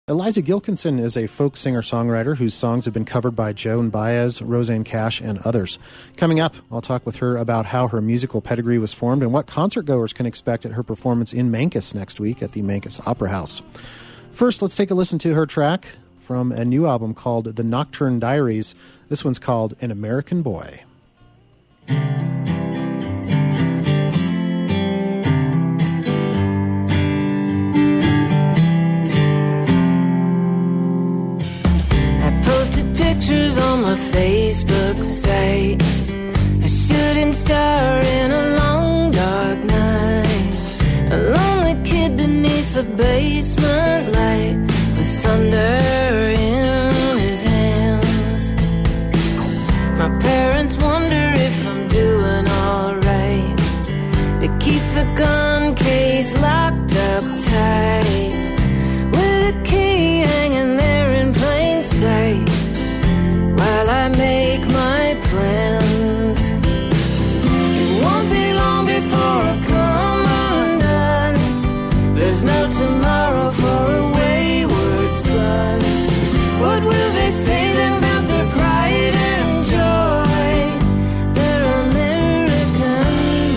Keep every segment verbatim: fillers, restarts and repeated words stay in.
Eliza Gilkinson is a folk singer-songwriter whose songs have been covered by Joan Baez, Roseanne Cash, and others. Coming up, I'll talk with her about how her musical pedigree was formed and what concertgoers can expect at her performance in Mankus next week at the Mankus Opera House. First, let's take a listen to her track from a new album called The Nocturne Diaries. This one's called An American Boy. Pictures on my Facebook site, a shooting star in a long dark night, a lonely kid beneath a basement light with thunder in his hands. My parents wonder if I'm doing alright. They keep the gun case locked up tight, with a key hanging there in plain sight, while I make my plans. It won't be long before I come undone. There's no tomorrow for a wayward son. What will they say then about their pride and joy, their American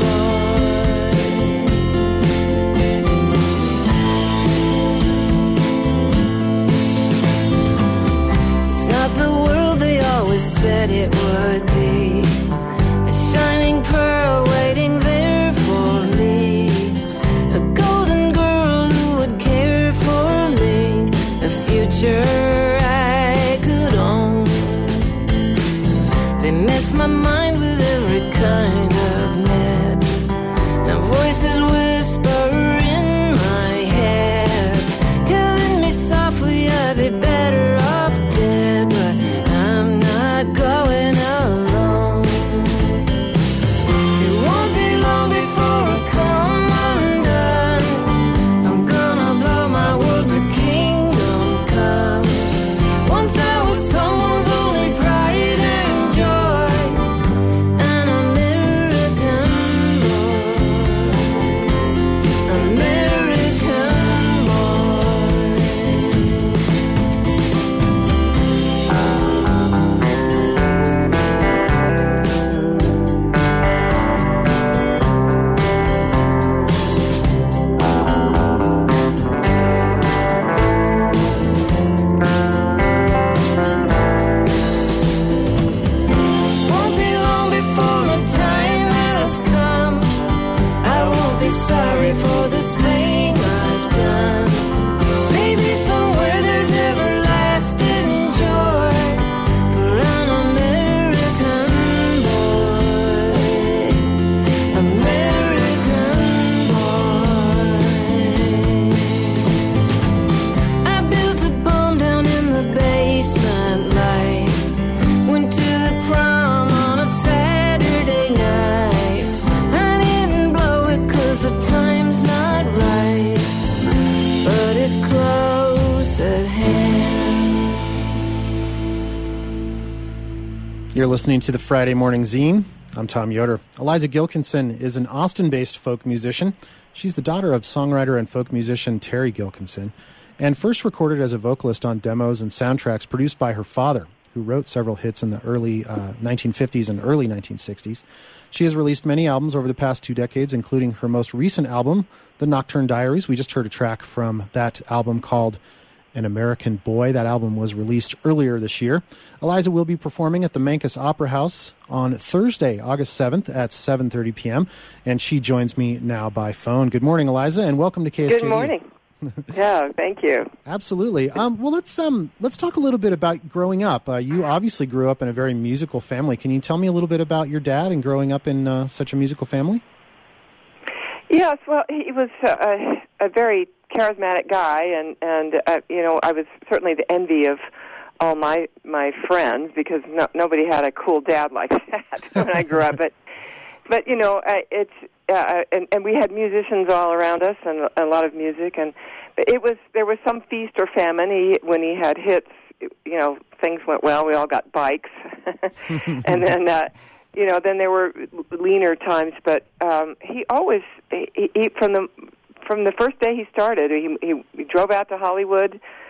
boy? It's not the world they always said it would be, a shining pearl waiting there for me, a golden girl who would care for me, a future I could own. They mess my mind with every kind of net. Now voices whisper in my head, telling me softly I'd be better off dead, but I'm not going alone. It won't be long before I come undone. I'm gonna blow my world to kingdom come. Once I was someone's only pride and joy, an American boy, American boy. Won't be long before a time has come. I won't be sorry for this thing I've done. Maybe somewhere there's everlasting joy for an American boy, American boy. I built a bomb down in the basement light, went to the prom on a Saturday night. I didn't blow it 'cause the time's not right, but it's close at hand. You're listening to the Friday Morning Zine. I'm Tom Yoder. Eliza Gilkinson is an Austin-based folk musician. She's the daughter of songwriter and folk musician Terry Gilkinson, and first recorded as a vocalist on demos and soundtracks produced by her father, who wrote several hits in the early uh, nineteen fifties and early nineteen sixties. She has released many albums over the past two decades, including her most recent album, The Nocturne Diaries. We just heard a track from that album called An American Boy. That album was released earlier this year. Eliza will be performing at the Mankus Opera House on Thursday, August seventh at seven thirty p.m., and she joins me now by phone. Good morning, Eliza, and welcome to K S J E. Good morning. Yeah, thank you. Absolutely. Um, well, let's um, let's talk a little bit about growing up. Uh, you obviously grew up in a very musical family. Can you tell me a little bit about your dad and growing up in uh, such a musical family? Yes, well, he was a, a very charismatic guy, and and uh, you know, I was certainly the envy of all my my friends because no, nobody had a cool dad like that when I grew up. But but you know, uh, it's uh, and and we had musicians all around us and a lot of music, and it was there was some feast or famine. He, when he had hits, you know, things went well. We all got bikes, and then. Uh, You know, then there were leaner times, but um, he always, he, he, from the from the first day he started, he, he, he drove out to Hollywood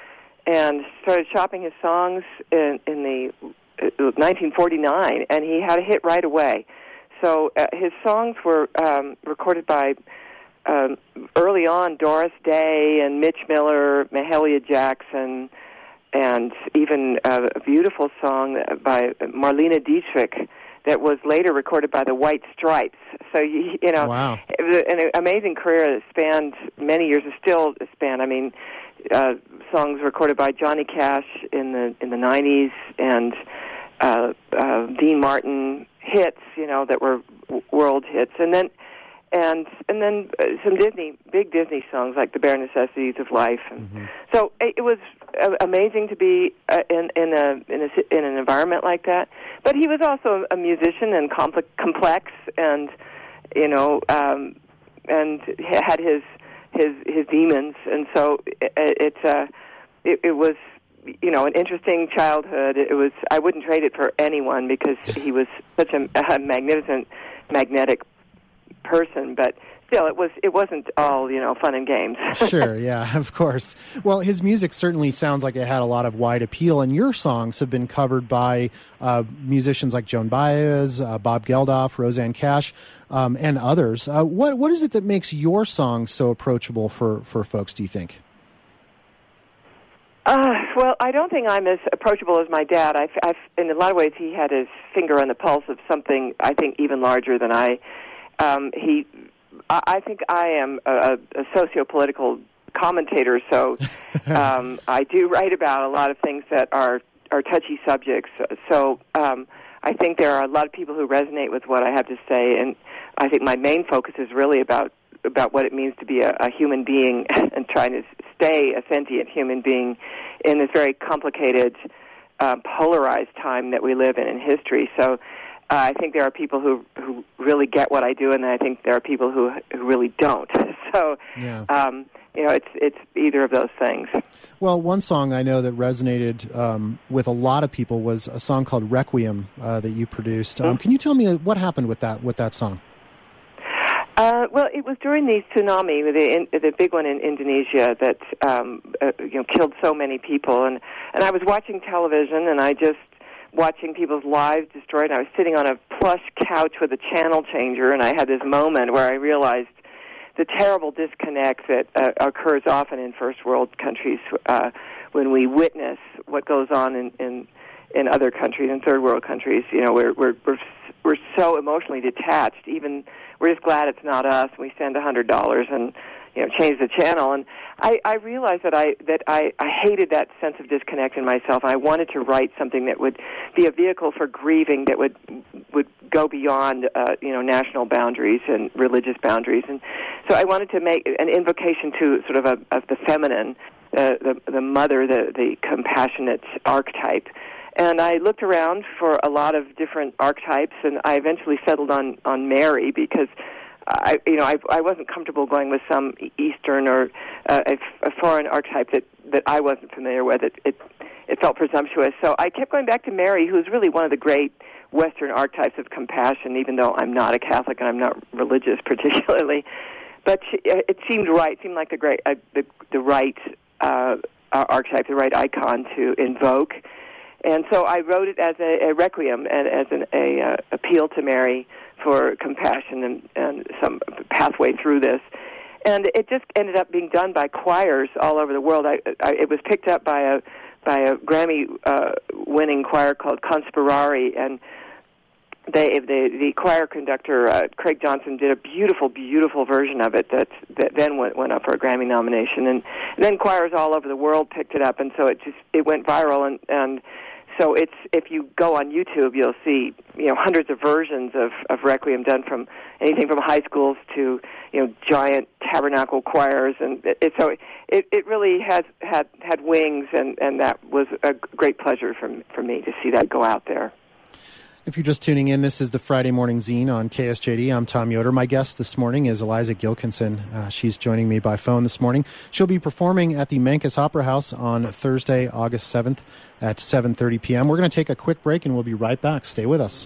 and started shopping his songs in, in the uh, nineteen forty-nine, and he had a hit right away. So uh, his songs were um, recorded by um, early on Doris Day and Mitch Miller, Mahalia Jackson, and even uh, a beautiful song by Marlene Dietrich that was later recorded by the White Stripes. So, you, you know, wow. It was an amazing career that spanned many years. It still spanned, I mean, uh, songs recorded by Johnny Cash in the in the nineties and uh, uh, Dean Martin hits, you know, that were w- world hits. And then and and then uh, some Disney, big Disney songs like The Bare Necessities of Life. And mm-hmm. So it, it was uh, amazing to be uh, in in a, in a in an environment like that. But he was also a musician and complex, complex and you know, um, and had his his his demons. And so it it, uh, it it was you know an interesting childhood. It was I wouldn't trade it for anyone because he was such a, a magnificent, magnetic person, but still, it was it wasn't all you know fun and games. Sure, yeah, of course. Well, his music certainly sounds like it had a lot of wide appeal, and your songs have been covered by uh, musicians like Joan Baez, uh, Bob Geldof, Rosanne Cash, um, and others. Uh, what what is it that makes your songs so approachable for for folks? Do you think? Uh, well, I don't think I'm as approachable as my dad. I've, I've, in a lot of ways, he had his finger on the pulse of something I think even larger than I. Um, he, I think I am a, a socio-political commentator, so um, I do write about a lot of things that are, are touchy subjects. So um, I think there are a lot of people who resonate with what I have to say, and I think my main focus is really about about what it means to be a, a human being and trying to stay a sentient human being in this very complicated, uh, polarized time that we live in in history. So. Uh, I think there are people who who really get what I do, and I think there are people who who really don't. So, yeah. um, you know, it's it's either of those things. Well, one song I know that resonated um, with a lot of people was a song called "Requiem" uh, that you produced. Um, mm-hmm. Can you tell me what happened with that with that song? Uh, well, it was during the tsunami, the the big one in Indonesia, that um, uh, you know killed so many people, and and I was watching television, and I just. watching people's lives destroyed. And I was sitting on a plush couch with a channel changer, and I had this moment where I realized the terrible disconnect that uh, occurs often in first world countries uh, when we witness what goes on in, in in other countries, in third world countries. You know, we're we're we're we're so emotionally detached. Even we're just glad it's not us. We send a hundred dollars and you know change the channel. And I, I realized that I that I, I hated that sense of disconnect in myself. I wanted to write something that would be a vehicle for grieving that would would go beyond uh, you know national boundaries and religious boundaries. And so I wanted to make an invocation to sort of a, of the feminine, uh, the the mother, the the compassionate archetype. And I looked around for a lot of different archetypes, and I eventually settled on on Mary because. I, you know, I, I wasn't comfortable going with some Eastern or uh, a, a foreign archetype that, that I wasn't familiar with. It, it it felt presumptuous. So I kept going back to Mary, who's really one of the great Western archetypes of compassion, even though I'm not a Catholic and I'm not religious particularly. But she, it seemed right, seemed like the, great, uh, the, the right uh, archetype, the right icon to invoke. And so I wrote it as a, a requiem and as an a, uh, appeal to Mary for compassion and, and some pathway through this. And it just ended up being done by choirs all over the world. I, I, it was picked up by a by a Grammy-winning uh, choir called Conspirari, and they the, the choir conductor, uh, Craig Johnson, did a beautiful, beautiful version of it that that then went, went up for a Grammy nomination. And, and then choirs all over the world picked it up, and so it just it went viral. And, and so it's if you go on YouTube, you'll see you know hundreds of versions of, of Requiem done from anything from high schools to you know giant tabernacle choirs, and it, it, so it it really has had had wings, and, and that was a great pleasure for for me to see that go out there. If you're just tuning in, this is the Friday Morning Zine on K S J D. I'm Tom Yoder. My guest this morning is Eliza Gilkinson. Uh, she's joining me by phone this morning. She'll be performing at the Mancus Opera House on Thursday, August seventh at seven thirty p.m. We're going to take a quick break, and we'll be right back. Stay with us.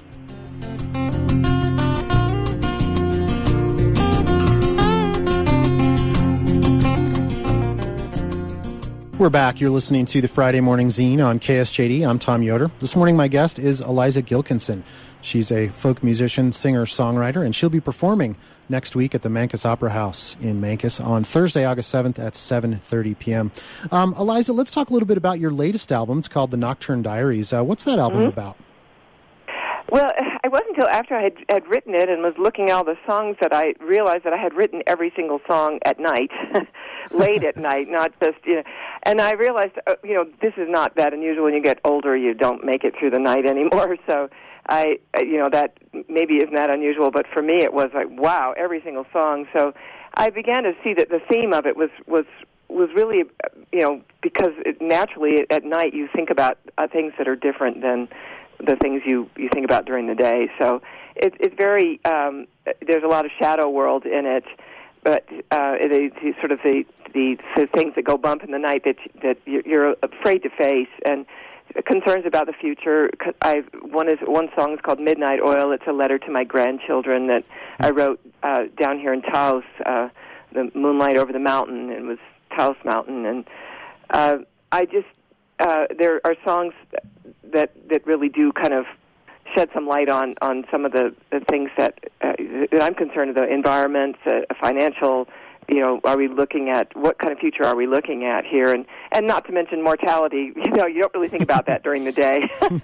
We're back. You're listening to the Friday Morning Zine on K S J D. I'm Tom Yoder. This morning, my guest is Eliza Gilkinson. She's a folk musician, singer, songwriter, and she'll be performing next week at the Mancos Opera House in Mancos on Thursday, August seventh at seven thirty p.m. Um, Eliza, let's talk a little bit about your latest album. It's called The Nocturne Diaries. Uh, what's that album mm-hmm. about? Well, it wasn't until after I had, had written it and was looking at all the songs that I realized that I had written every single song at night, late at night, not just, you know. And I realized, uh, you know, this is not that unusual. When you get older, you don't make it through the night anymore. So I, you know, that maybe isn't that unusual, but for me it was like, wow, every single song. So I began to see that the theme of it was, was, was really, you know, because it, naturally at night you think about uh, things that are different than the things you, you think about during the day. So it, it's very, um, there's a lot of shadow world in it, but uh, the, the sort of the, the the things that go bump in the night that that you're afraid to face, and concerns about the future. I've one is one song is called Midnight Oil. It's a letter to my grandchildren that I wrote uh, down here in Taos, uh, the moonlight over the mountain. It was Taos Mountain, and uh, I just uh, there are songs that that really do kind of shed some light on, on some of the, the things that, uh, that I'm concerned with, the environment, uh, financial, you know, are we looking at, what kind of future are we looking at here? And, and not to mention mortality, you know, you don't really think about that during the day.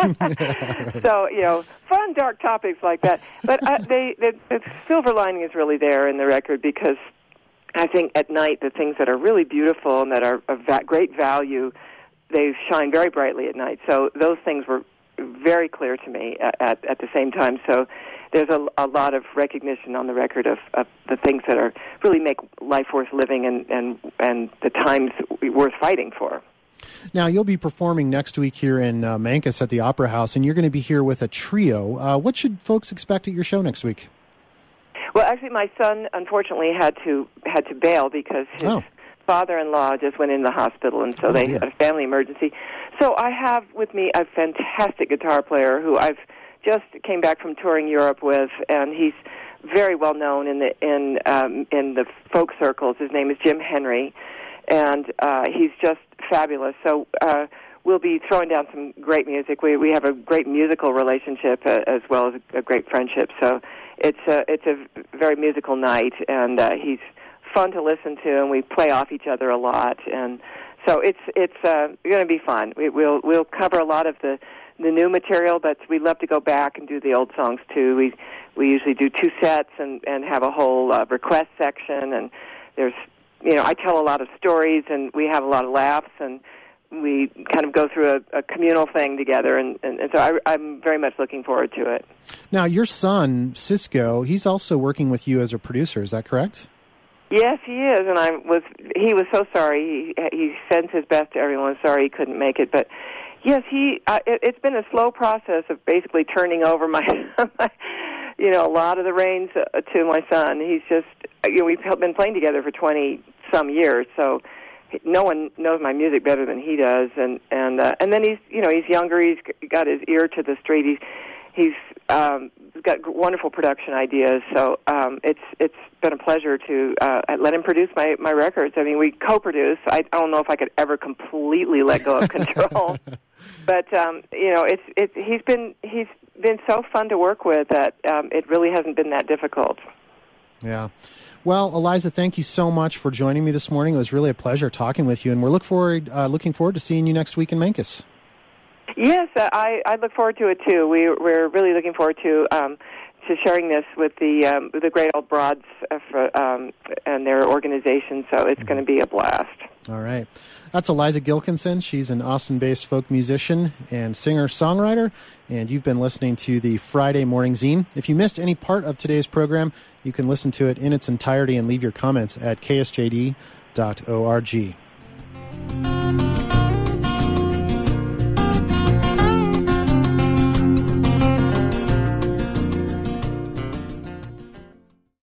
So, you know, fun, dark topics like that. But uh, they, the, the silver lining is really there in the record, because I think at night the things that are really beautiful and that are of va- great value, they shine very brightly at night. So those things were very clear to me at, at, at the same time. So there's a, a lot of recognition on the record of, of the things that are really make life worth living, and, and, and the times worth fighting for. Now, you'll be performing next week here in uh, Mancos at the Opera House, and you're going to be here with a trio. Uh, what should folks expect at your show next week? Well, actually, my son, unfortunately, had to had to bail because his oh. father-in-law just went into the hospital, and so oh, they yeah. had a family emergency. So I have with me a fantastic guitar player who I've just came back from touring Europe with, and he's very well known in the in um, in the folk circles. His name is Jim Henry, and uh, he's just fabulous. So uh, we'll be throwing down some great music. We we have a great musical relationship uh, as well as a, a great friendship. So it's a, it's a very musical night, and uh, he's fun to listen to, and we play off each other a lot, and so it's it's uh, going to be fun. We, we'll we'll cover a lot of the, the new material, but we love to go back and do the old songs too. We we usually do two sets and, and have a whole uh, request section, and there's you know I tell a lot of stories, and we have a lot of laughs, and we kind of go through a, a communal thing together, and, and, and so I, I'm very much looking forward to it. Now, your son Cisco, he's also working with you as a producer. Is that correct? Yes, he is, and I was. He was so sorry. He he sends his best to everyone. Sorry he couldn't make it, but yes, he. Uh, it, it's been a slow process of basically turning over my, you know, a lot of the reins uh, to my son. He's just, you know, we've been playing together for twenty some years, so no one knows my music better than he does, and and uh, and then he's, you know, he's younger. He's got his ear to the street. He's he's um, got wonderful production ideas. So um, it's it's been a pleasure to uh, let him produce my, my records. I mean, we co-produce. I, I don't know if I could ever completely let go of control, but um, you know, it's it's he's been he's been so fun to work with that um, it really hasn't been that difficult. Yeah. Well, Eliza, thank you so much for joining me this morning. It was really a pleasure talking with you, and we're look forward uh, looking forward to seeing you next week in Mancos. Yes, uh, I, I look forward to it too. We, we're really looking forward to um, to sharing this with the um, the Great Old Broads uh, for, um, and their organization. So it's mm-hmm. going to be a blast. All right, that's Eliza Gilkinson. She's an Austin-based folk musician and singer-songwriter, and you've been listening to the Friday Morning Zine. If you missed any part of today's program, you can listen to it in its entirety and leave your comments at k s j d dot org.